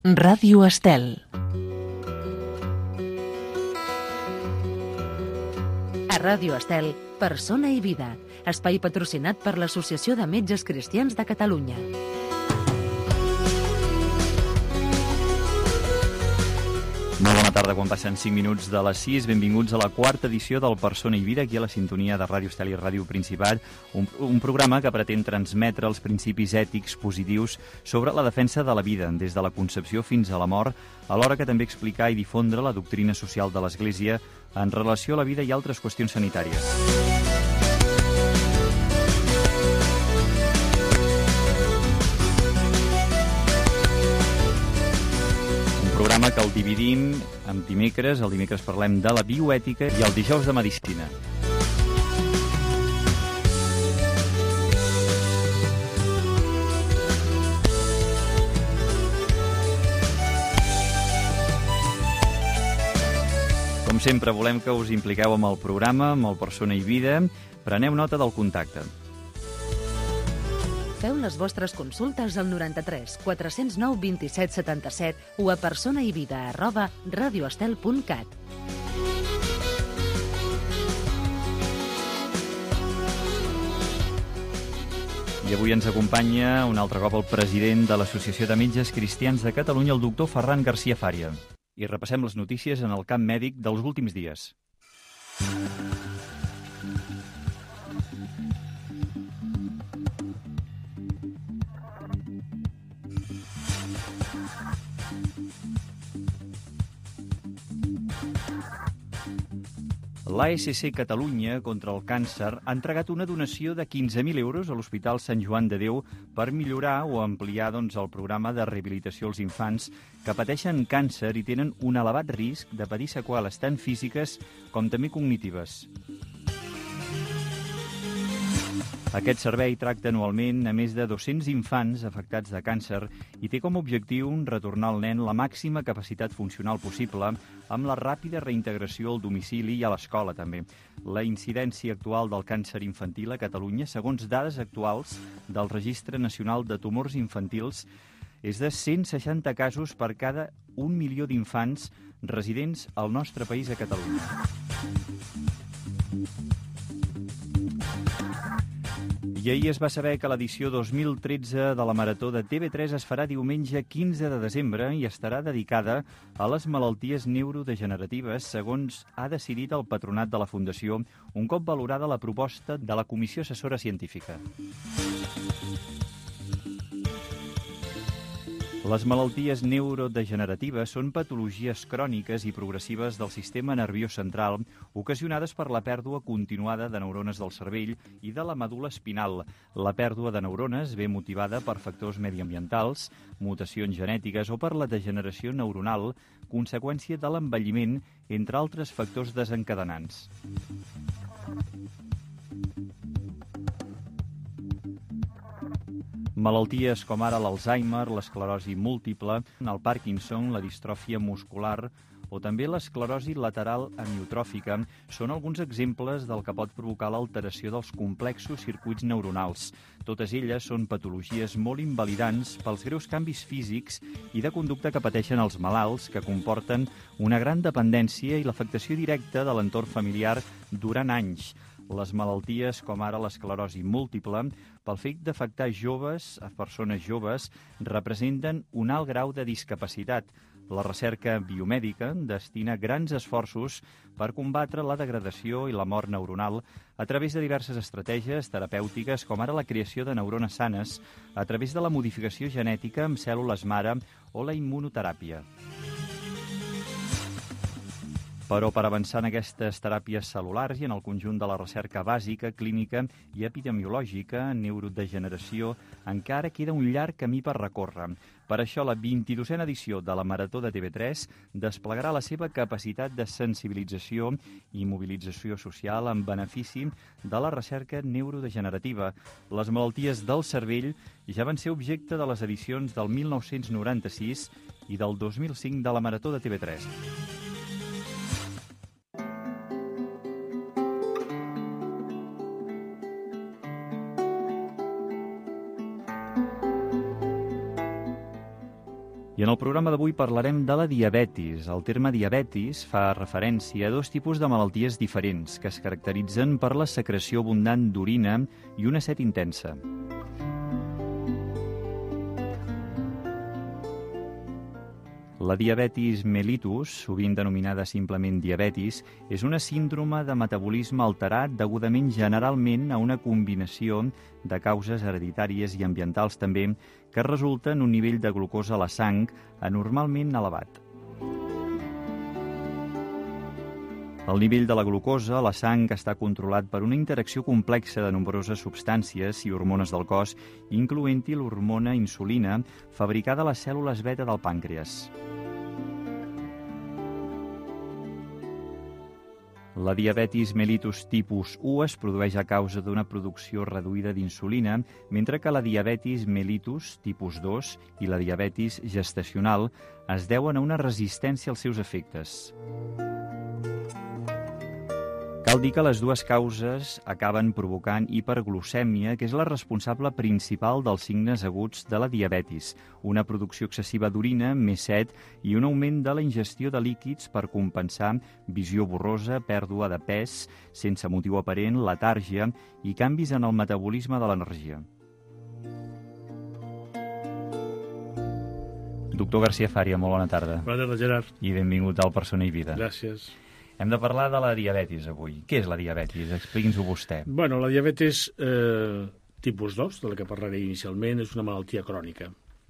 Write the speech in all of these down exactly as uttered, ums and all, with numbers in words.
Ràdio Estel. A Ràdio Estel, Persona i Vida, espai patrocinat per l'Associació de Metges Cristians de Catalunya. Molt bona tarda, quan passen cinc minuts de les sis. Benvinguts a la quarta edició del Persona i Vida, aquí a la sintonia de Ràdio Estel i Ràdio Principat, un, un programa que pretén transmetre els principis ètics positius sobre la defensa de la vida, des de la concepció fins a la mort, alhora que també explicar i difondre la doctrina social de l'Església en relació a la vida i altres qüestions sanitàries. Programa que el dividim en dimecres. El dimecres parlem de la bioètica i el dijous de medicina. Com sempre, volem que us impliqueu amb el programa, amb el Persona i Vida. Preneu nota del contacte. Feu les vostres consultes al noranta-tres quatre-cents nou vint-i-set setanta-set o a personaivida arroba radioestel punt cat. I avui ens acompanya un altre cop el president de l'Associació de Metges Cristians de Catalunya, el doctor Ferran García Fària. I repassem les notícies en el camp mèdic dels últims dies. L'A S C Catalunya contra el càncer ha entregat una donació de quinze mil euros a l'Hospital Sant Joan de Déu per millorar o ampliar doncs, el programa de rehabilitació als infants que pateixen càncer i tenen un elevat risc de patir seqüeles tant físiques com també cognitives. Aquest servei tracta anualment a més de dos-cents infants afectats de càncer i té com a objectiu retornar al nen la màxima capacitat funcional possible amb la ràpida reintegració al domicili i a l'escola també. La incidència actual del càncer infantil a Catalunya, segons dades actuals del Registre Nacional de Tumors Infantils, és de cent seixanta casos per cada un milió d'infants residents al nostre país a Catalunya. I ahir es va saber que l'edició dos mil tretze de la Marató de T V tres es farà diumenge quinze de desembre i estarà dedicada a les malalties neurodegeneratives, segons ha decidit el patronat de la Fundació, un cop valorada la proposta de la Comissió Assessora Científica. Les malalties neurodegeneratives són patologies cròniques i progressives del sistema nerviós central ocasionades per la pèrdua continuada de neurones del cervell i de la medul·la espinal. La pèrdua de neurones ve motivada per factors mediambientals, mutacions genètiques o per la degeneració neuronal, conseqüència de l'envelliment, entre altres factors desencadenants. Malalties com ara l'Alzheimer, l'esclerosi múltiple, el Parkinson, la distròfia muscular o també l'esclerosi lateral amiotròfica són alguns exemples del que pot provocar l'alteració dels complexos circuits neuronals. Totes elles són patologies molt invalidants pels greus canvis físics i de conducta que pateixen els malalts, que comporten una gran dependència i l'afectació directa de l'entorn familiar durant anys. Les malalties, com ara l'esclerosi múltiple, pel fet d'afectar joves, a persones joves, representen un alt grau de discapacitat. La recerca biomèdica destina grans esforços per combatre la degradació i la mort neuronal a través de diverses estratègies terapèutiques, com ara la creació de neurones sanes, a través de la modificació genètica amb cèl·lules mare o la immunoteràpia. Però per avançar en aquestes teràpies cel·lulars i en el conjunt de la recerca bàsica, clínica i epidemiològica en neurodegeneració, encara queda un llarg camí per recórrer. Per això, la vint-i-dosena edició de la Marató de T V tres desplegarà la seva capacitat de sensibilització i mobilització social en benefici de la recerca neurodegenerativa. Les malalties del cervell ja van ser objecte de les edicions del mil nou-cents noranta-sis i del dos mil cinc de la Marató de T V tres. I en En el programa d'avui parlarem de la diabetis. El terme diabetis fa referència a dos tipus de malalties diferents que es caracteritzen per la secreció abundant d'orina i una set intensa. La diabetis mellitus, sovint denominada simplement diabetis, és una síndrome de metabolisme alterat degudament generalment a una combinació de causes hereditàries i ambientals també que resulta en un nivell de glucosa a la sang anormalment elevat. El nivell de la glucosa a la sang està controlat per una interacció complexa de nombroses substàncies i hormones del cos, incloent-hi l'hormona insulina, fabricada a les cèl·lules beta del pàncreas. La diabetis mellitus tipus u es produeix a causa d'una producció reduïda d'insulina, mentre que la diabetis mellitus tipus dos i la diabetis gestacional es deuen a una resistència als seus efectes. Cal dir que les dues causes acaben provocant hiperglucèmia, que és la responsable principal dels signes aguts de la diabetis, una producció excessiva d'orina, més set i un augment de la ingestió de líquids per compensar visió borrosa, pèrdua de pes, sense motiu aparent, letàrgia i canvis en el metabolisme de l'energia. Doctor García Faria, molt bona tarda. Bona tarda, Gerard. I benvingut al Persona i Vida. Gràcies. Hem de parlar de la diabetis avui. Què és la diabetis? Expliqui'ns-ho vostè. Bueno, la diabetis eh, tipus dos, de la que parlaré inicialment, és una malaltia crònica,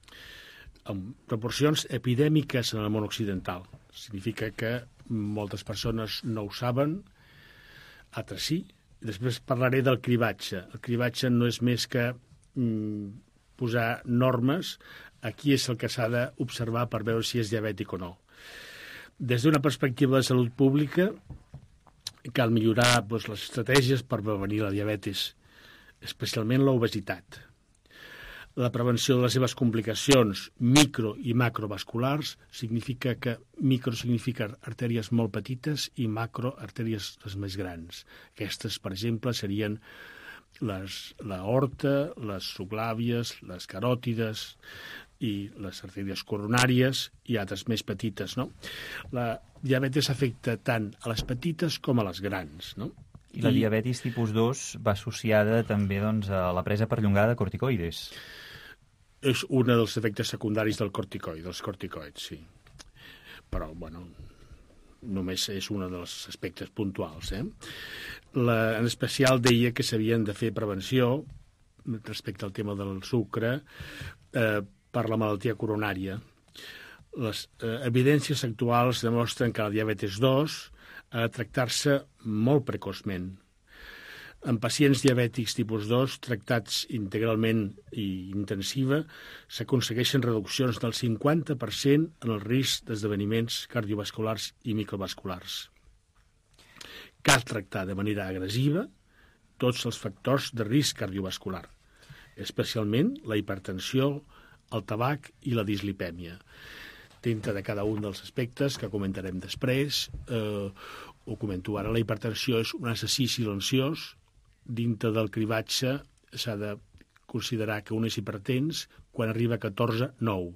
amb proporcions epidèmiques en el món occidental. Significa que moltes persones no ho saben, altres sí. Després parlaré del cribatge. El cribatge no és més que mm, posar normes a qui és el que s'ha d'observar per veure si és diabètic o no. Des d'una perspectiva de salut pública, cal millorar doncs, les estratègies per prevenir la diabetis, especialment l'obesitat. La prevenció de les seves complicacions micro- i macrovasculars significa que micro significa artèries molt petites i macro artèries les més grans. Aquestes, per exemple, serien les, l'aorta, les sublàvies, les caròtides i les artèries coronàries i altres més petites, no? La diabetis afecta tant a les petites com a les grans, no? I la I... diabetis tipus dos va associada també doncs, a la presa perllongada de corticoides. És un dels efectes secundaris del corticoide, dels corticoids, sí. Però, bueno, només és un dels aspectes puntuals, eh? La, en especial deia que s'havien de fer prevenció respecte al tema del sucre, eh, per la malaltia coronària. Les eh, evidències actuals demostren que la diabetis dos ha de tractar-se molt precoçment. En pacients diabètics tipus dos tractats integralment i intensiva s'aconsegueixen reduccions del cinquanta per cent en el risc d'esdeveniments cardiovasculars i microvasculars. Cal tractar de manera agressiva tots els factors de risc cardiovascular, especialment la hipertensió, el tabac i la dislipèmia. Dintre de cada un dels aspectes que comentarem després, eh, ho comento ara, la hipertensió és un assassí silenciós. Dintre del cribatge s'ha de considerar que un és hipertens quan arriba a catorze coma nou.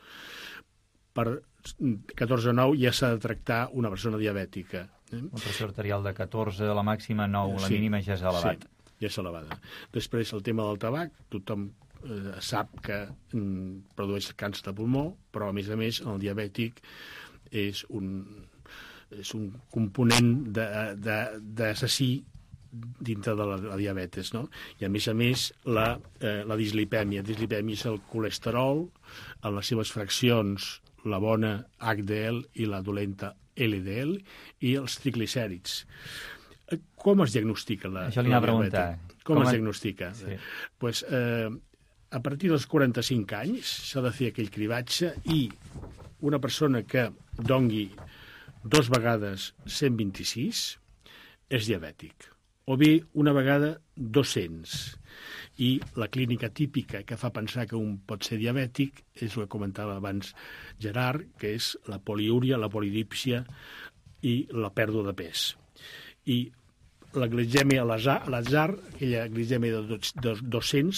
Per catorze coma nou ja s'ha de tractar una persona diabètica. Eh? La pressió arterial de catorze, la màxima nou, la sí, mínima ja és elevat. Sí, ja és elevada. Després el tema del tabac, tothom eh, sap que mm, produeix càncer de pulmó, però a més a més el diabètic és un, és un component d'assassí dintre de la, la diabetes, no? I a més a més la, eh, la dislipèmia. Dislipèmia és el colesterol en les seves fraccions, la bona H D L i la dolenta L D L, i els triglicèrids. Com es diagnostica la, Això li la diabetes? Això li anava a preguntar. Com, Com es diagnostica? Sí. Pues, eh, a partir dels quaranta-cinc anys s'ha de fer aquell cribatge i una persona que dongui dos vegades cent vint-i-sis és diabètic, o bé una vegada dos-cents. I la clínica típica que fa pensar que un pot ser diabètic és el que comentava abans Gerard, que és la poliúria, la polidípsia i la pèrdua de pes. I la glicèmia a l'atzar, aquella glicèmia de dos-cents,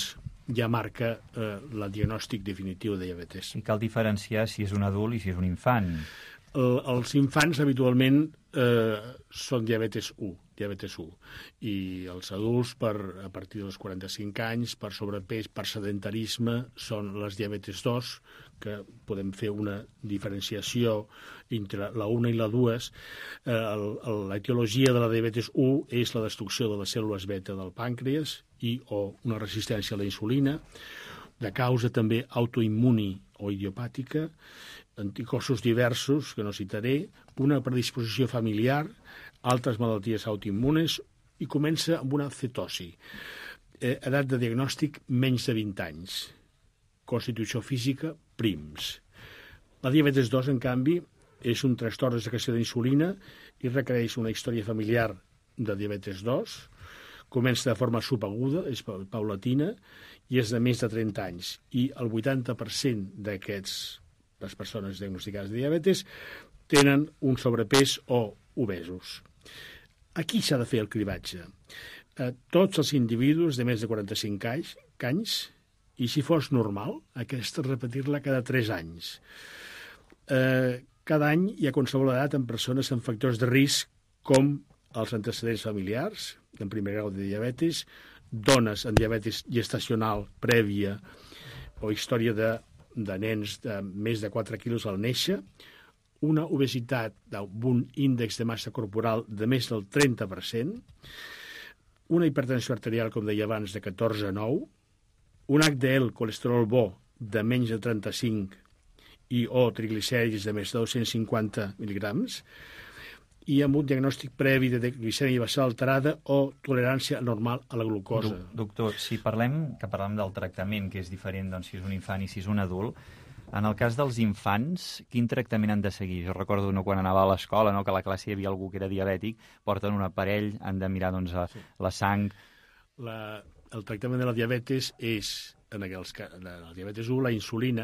ja marca eh, el diagnòstic definitiu de diabetes. I cal diferenciar si és un adult i si és un infant. El, els infants habitualment eh, són diabetes u, diabetes u, i els adults per, a partir dels quaranta-cinc anys, per sobrepès, per sedentarisme, són les diabetes dos, que podem fer una diferenciació entre la una i la dues. Eh, el, el, l'etiologia de la diabetes u és la destrucció de les cèl·lules beta del pàncreas i o una resistència a la insulina, de causa també autoimmuni o idiopàtica, anticossos diversos, que no citaré, una predisposició familiar, altres malalties autoimmunes, i comença amb una cetosi. Eh, edat de diagnòstic menys de vint anys. Constitució física, prims. La diabetes dos, en canvi, és un trastorn de secreció d'insulina i requereix una història familiar de diabetes dos, comença de forma subaguda, és paulatina, i és de més de trenta anys. I el vuitanta per cent d'aquests, les persones diagnosticades de diabetes, tenen un sobrepès o obesos. Aquí s'ha de fer el cribatge. Eh, tots els individus de més de quaranta-cinc anys, anys, i si fos normal, aquesta repetir-la cada tres anys. Eh, cada any hi ha qualsevol edat en persones amb factors de risc com els antecedents familiars, en primer grau de diabetes, dones amb diabetes gestacional prèvia o història de, de nens de més de quatre quilos al néixer, una obesitat amb un índex de massa corporal de més del trenta per cent, una hipertensió arterial, com deia abans, de catorze a nou, un H D L, colesterol bo, de menys de trenta-cinc i o triglicèrids de més de dos-cents cinquanta mil·ligrams, i amb un diagnòstic previ de glicèmia basal alterada o tolerància normal a la glucosa. Doctor, si parlem, que parlem del tractament, que és diferent doncs, si és un infant i si és un adult, en el cas dels infants, quin tractament han de seguir? Jo recordo no, quan anava a l'escola, no, que a la classe hi havia algú que era diabètic, porten un aparell, han de mirar doncs, a, sí. la sang... La, el tractament de la diabetes és, en aquells, en el diabetes u, la insulina,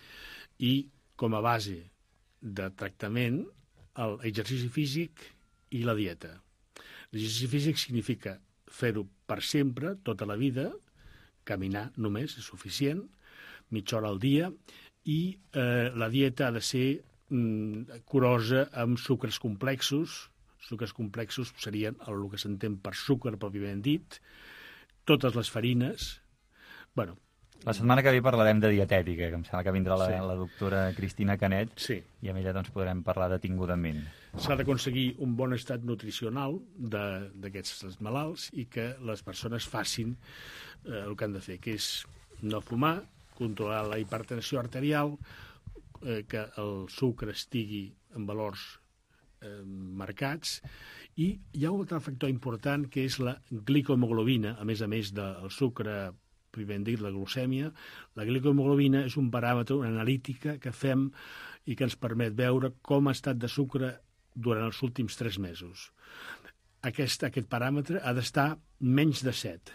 i com a base de tractament l'exercici físic i la dieta. L'exercici físic significa fer-ho per sempre, tota la vida, caminar només és suficient, mitja hora al dia, i eh, la dieta ha de ser mm, curosa amb sucres complexos. Sucres complexos serien el que s'entén per sucre pròpiament dit, totes les farines. Bueno, la setmana que ve parlarem de dietètica, que em sembla que vindrà la, sí. la doctora Cristina Canet, sí. i amb ella doncs, podrem parlar detingudament. S'ha d'aconseguir un bon estat nutricional d'aquests malalts i que les persones facin eh, el que han de fer, que és no fumar, controlar la hipertensió arterial, eh, que el sucre estigui en valors eh, marcats, i hi ha un altre factor important que és la glicohemoglobina, a més a més del sucre primer dit, la glucèmia. La glicohemoglobina és un paràmetre, una analítica que fem i que ens permet veure com ha estat de sucre durant els últims tres mesos. Aquest, aquest paràmetre ha d'estar menys de set.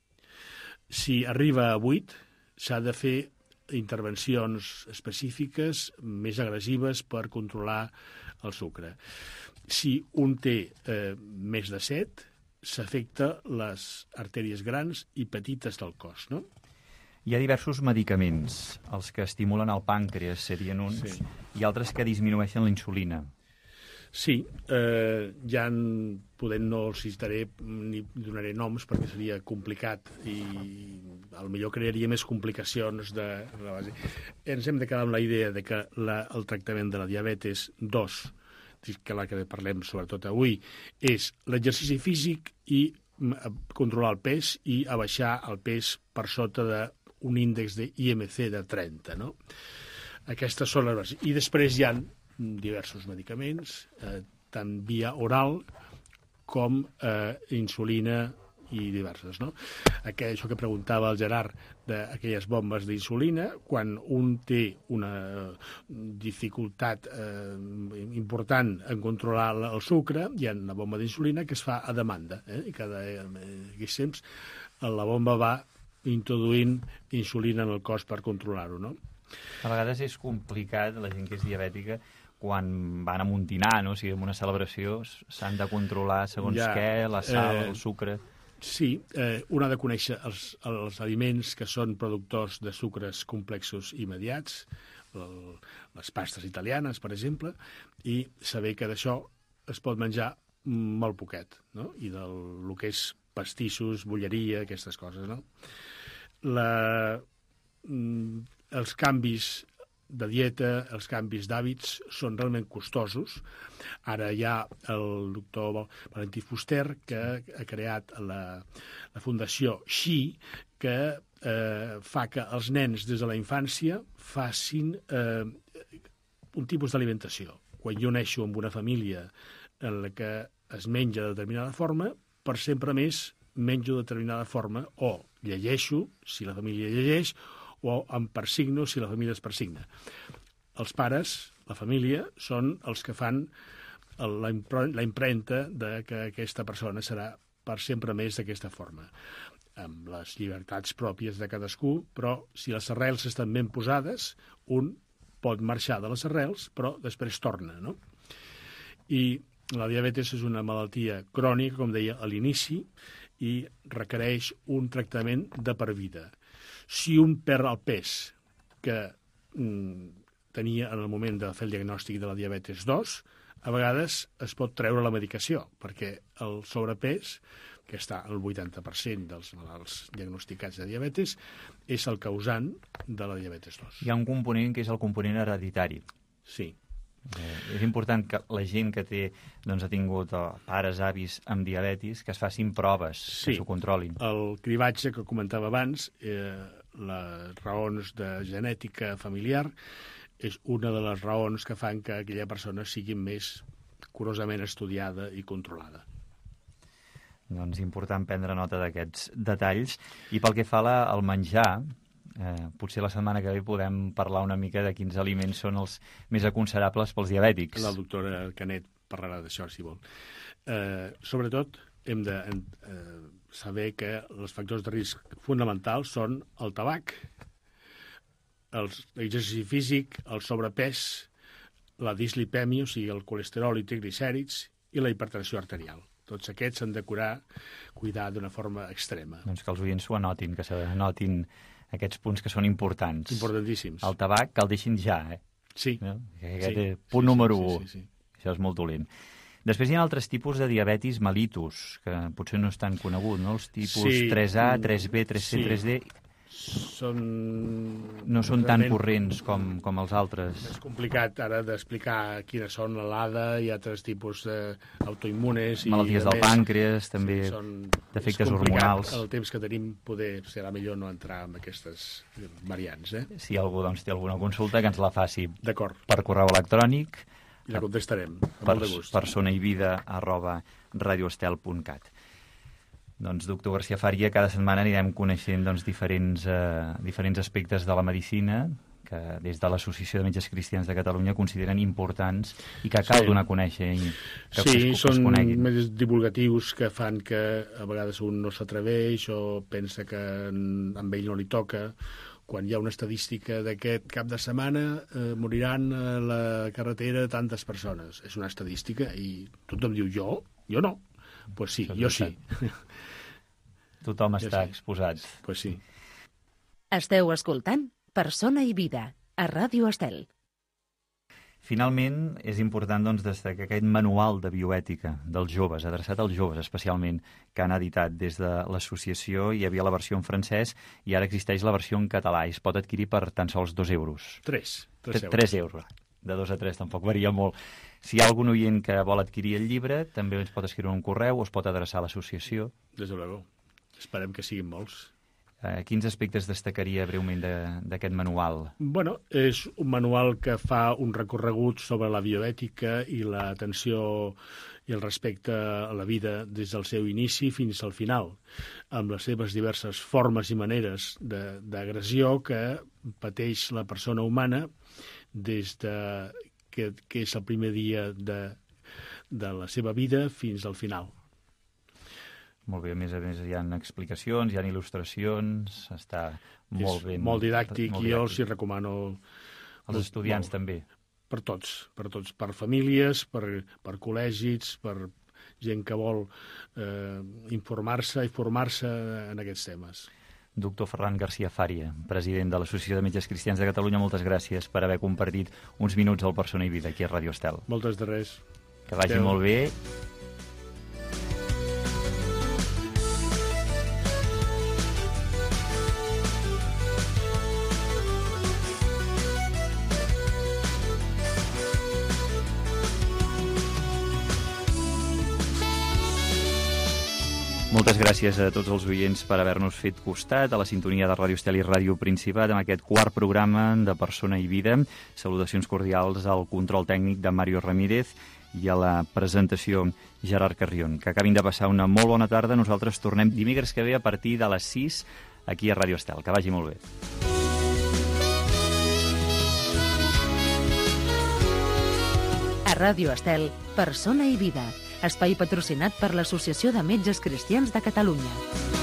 Si arriba a vuit, s'ha de fer intervencions específiques més agressives per controlar el sucre. Si un té eh, més de set, s'afecta les artèries grans i petites del cos, no? Hi ha diversos medicaments. Els que estimulen el pàncreas serien uns, sí. i altres que disminueixen la insulina. Sí, eh, ja en, podem no els citaré ni donaré noms perquè seria complicat i potser crearia més complicacions de, de la base. Ens hem de quedar amb la idea de que la, el tractament de la diabetes dos, que la que parlem sobretot avui, és l'exercici físic i controlar el pes i abaixar el pes per sota d'un índex d'I M C de trenta, no? Aquestes són les bases. I després hi ha diversos medicaments, eh, tant via oral com eh, insulina i diverses, no? Aquell, això que preguntava el Gerard d'aquelles bombes d'insulina, quan un té una dificultat eh, important en controlar el sucre, hi ha una bomba d'insulina que es fa a demanda, eh? I cada eh, temps la bomba va introduint insulina en el cos per controlar-ho, no? A vegades és complicat, la gent que és diabètica, quan van amuntinar, no? O sigui, en una celebració s'han de controlar segons ja, què, la sal, eh, el sucre... Sí, eh, un ha de conèixer els, els aliments que són productors de sucres complexos immediats, el, les pastes italianes, per exemple, i saber que d'això es pot menjar molt poquet, no? I del el que és pastissos, bolleria, aquestes coses, no? La, els canvis de dieta, els canvis d'hàbits són realment costosos. Ara hi ha el doctor Valentí Fuster, que ha creat la, la Fundació Xi, que eh, fa que els nens des de la infància facin eh, un tipus d'alimentació. Quan jo neixo amb una família en la que es menja de determinada forma, per sempre més menjo de determinada forma, o llegeixo, si la família llegeix, o em persigno si la família es persigna. Els pares, la família, són els que fan la impremta de que aquesta persona serà per sempre més d'aquesta forma, amb les llibertats pròpies de cadascú, però si les arrels estan ben posades, un pot marxar de les arrels, però després torna, no? I la diabetes és una malaltia crònica, com deia a l'inici, i requereix un tractament de per vida. Si un perd el pes que mm, tenia en el moment de fer el diagnòstic de la diabetes dos, a vegades es pot treure la medicació, perquè el sobrepès, que està al vuitanta per cent dels malalts diagnosticats de diabetes, és el causant de la diabetes dos. Hi ha un component que és el component hereditari. Sí. Eh, és important que la gent que té, doncs, ha tingut oh, pares, avis amb diabetis, que es facin proves, sí, que s'ho controlin. El cribatge que comentava abans, eh, les raons de genètica familiar, és una de les raons que fan que aquella persona sigui més curosament estudiada i controlada. Doncs important prendre nota d'aquests detalls. I pel que fa la, al menjar, eh, potser la setmana que ve podem parlar una mica de quins aliments són els més aconsellables pels diabètics. La doctora Canet parlarà d'això, si vol. Eh, sobretot, hem de eh, saber que els factors de risc fonamentals són el tabac, l'exercici físic, el sobrepès, la dislipèmia, o sigui, el colesterol i triglicèrids, i la hipertensió arterial. Tots aquests s'han de curar, cuidar d'una forma extrema. Doncs que els oients ho anotin, que s'anotin aquests punts que són importants. Importantíssims. El tabac, que el deixin ja, eh? Sí. No? Aquest sí. és punt sí, número sí, u. sí, sí, sí. Això és molt dolent. Després hi ha altres tipus de diabetis mellitus, que potser no és tan conegut, no? Els tipus sí. tres A, tres B, tres C, sí. tres D... Són... No són tan corrents com, com els altres. És complicat ara d'explicar quines són l'ADA i altres tipus d'autoimmunes. Malalties del pàncreas, també, sí, són... defectes hormonals. El temps que tenim poder serà millor no entrar en aquestes variants. Eh? Si algú doncs, té alguna consulta, que ens la faci per correu electrònic. I la contestarem, amb per, molt de gust. personaivida arroba radioestel punt cat. Doncs, doctor García Fària, cada setmana anirem coneixent doncs, diferents, eh, diferents aspectes de la medicina que des de l'Associació de Metges Cristians de Catalunya consideren importants i que cal sí. donar a conèixer. I que sí, es, són més divulgatius que fan que a vegades un no s'atreveix o pensa que amb ell no li toca. Quan hi ha una estadística d'aquest cap de setmana eh, moriran a la carretera tantes persones. És una estadística i tothom diu jo, jo no. Doncs pues sí, jo sí. Tothom està sí. exposat. Doncs pues sí. Esteu escoltant Persona i Vida, a Ràdio Estel. Finalment, és important doncs, destacar aquest manual de bioètica dels joves, adreçat als joves especialment, que han editat des de l'associació. Hi havia la versió en francès i ara existeix la versió en català i es pot adquirir per tan sols dos euros. Tres. Tres euros. Tres euros. De dos a tres tampoc varia molt. Si hi ha algun oient que vol adquirir el llibre, també ens pot escriure un correu o es pot adreçar a l'associació. Des de luego. Esperem que siguin molts. Eh, quins aspectes destacaria breument d'aquest manual? Bueno, és un manual que fa un recorregut sobre la bioètica i l'atenció i el respecte a la vida des del seu inici fins al final, amb les seves diverses formes i maneres d'agressió que pateix la persona humana des de que, que és el primer dia de, de la seva vida fins al final. Molt bé, a més a més hi ha explicacions, hi ha il·lustracions, està molt és ben... molt didàctic, molt i jo didàctic. els hi recomano... Els estudiants molt, també. Per tots, per tots, per famílies, per, per col·legis, per gent que vol eh, informar-se i formar-se en aquests temes. Doctor Ferran García Fària, president de l'Associació de Metges Cristians de Catalunya, moltes gràcies per haver compartit uns minuts al Persona i Vida aquí a Ràdio Estel. Moltes de res. Que vagi Adeu. molt bé. Moltes gràcies a tots els oients per haver-nos fet costat a la sintonia de Ràdio Estel i Ràdio Principat amb aquest quart programa de Persona i Vida. Salutacions cordials al control tècnic de Mario Ramírez i a la presentació Gerard Carrion. Que acabin de passar una molt bona tarda. Nosaltres tornem dimecres que ve a partir de les sis aquí a Ràdio Estel. Que vagi molt bé. A Ràdio Estel, Persona i Vida, espai patrocinat per l'Associació de Metges Cristians de Catalunya.